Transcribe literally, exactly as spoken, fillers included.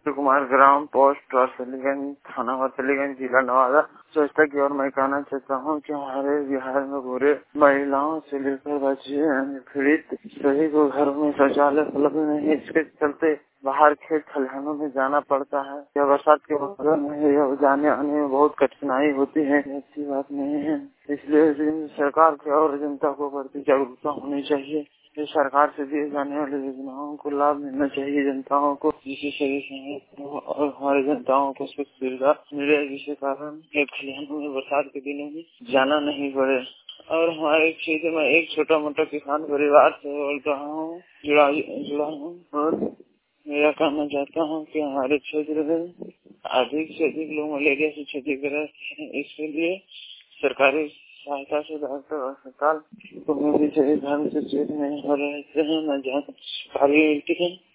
कुमार, ग्राम post Warisaliganj, थाना वारसलीगंज, जिला नवादा। स्वच्छता की ओर मैं कहना चाहता हूँ कि हमारे बिहार में पूरे महिलाओं से लेकर बच्चे पीड़ित सभी को घर में शौचालय उपलब्ध नहीं है। इसके चलते बाहर खेत खलिहानों में जाना पड़ता है या बरसात के मौसम में या जाने आने में बहुत कठिनाई होती है। ऐसी बात नहीं है, इसलिए सरकार की और जनता को बढ़ती जागरूकता होनी चाहिए। सरकार से दिए जाने वाली योजनाओं को लाभ मिलना चाहिए जनताओं को, जिससे सभी और हमारे जनताओं को सुख सुविधा मिले, जिसके कारण खेत खलिहानों में बरसात के दिनों में जाना नहीं पड़े। और हमारे क्षेत्र में एक छोटा मोटा किसान परिवार से बोल रहा हूँ, जुड़ा जुड़ा हूँ और मेरा कहना चाहता हूँ कि हमारे क्षेत्र में अधिक से अधिक लोग मलेरिया से क्षतिग्रस्त हैं। इसके लिए सरकारी सहायता से डॉक्टर और अस्पताल को भी सही ढंग से चेक नहीं हो रहे हैं, न जांच मिलती है।